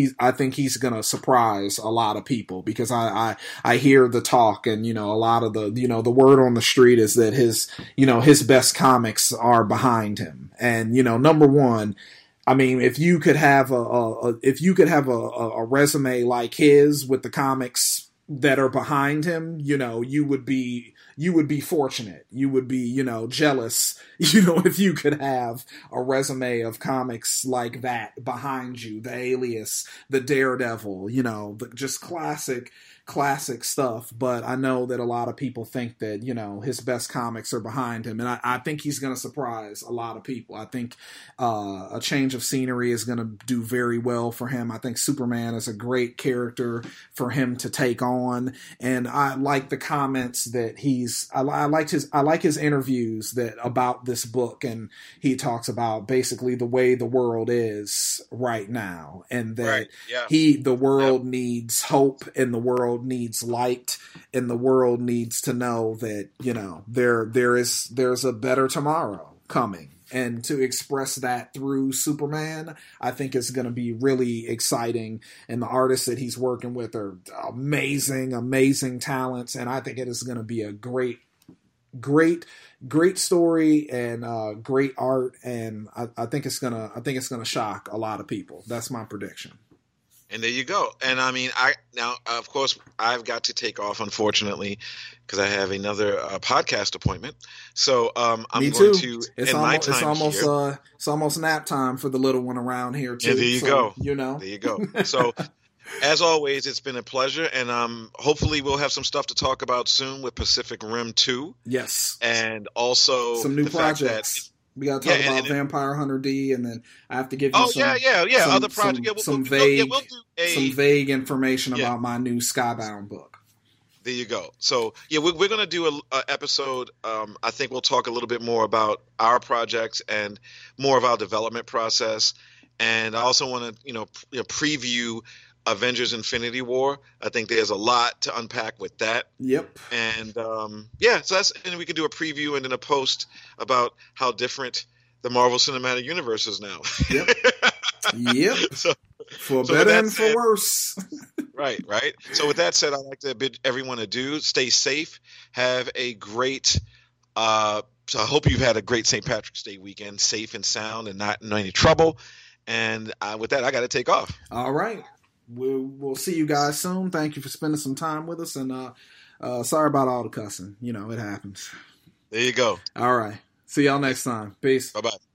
surprise a lot of people, because I hear the talk, and, a lot of the, the word on the street is that his best comics are behind him. And, number one, I mean, if you could have a resume like his with the comics that are behind him, you would be fortunate. You would be, jealous, if you could have a resume of comics like that behind you. The Alias, the Daredevil, just classic stuff. But I know that a lot of people think that, his best comics are behind him. And I think he's going to surprise a lot of people. I think a change of scenery is going to do very well for him. I think Superman is a great character for him to take on. And I like the comments that I like his interviews about this book. And he talks about basically the way the world is right now. And that the world needs hope, and the world needs light, and the world needs to know that there's a better tomorrow coming. And to express that through Superman, I think is going to be really exciting. And the artists that he's working with are amazing talents. And I think it is going to be a great story and great art. And I think it's gonna shock a lot of people. That's my prediction. And there you go. And I mean, of course, I've got to take off, unfortunately, because I have another podcast appointment. So I'm going to end my time here. It's almost nap time for the little one around here too. Yeah, there you go. There you go. So, as always, it's been a pleasure, and hopefully we'll have some stuff to talk about soon with Pacific Rim 2. Yes, and also some new projects. We got to talk about Vampire Hunter D, and then I have to give you other projects. Some vague information about my new Skybound book. There you go. So we're going to do an episode. I think we'll talk a little bit more about our projects and more of our development process. And I also want to preview Avengers Infinity War. I think there's a lot to unpack with that. Yep. And so and we could do a preview and then a post about how different the Marvel Cinematic Universe is now. Yep. For better and for worse. Right. So with that said, I'd like to bid everyone adieu. Stay safe. Have a great so I hope you've had a great St. Patrick's Day weekend, safe and sound and not in any trouble. And with that, I got to take off. All right. We'll see you guys soon. Thank you for spending some time with us, and sorry about all the cussing. It happens. There you go. All right. See y'all next time. Peace. Bye-bye.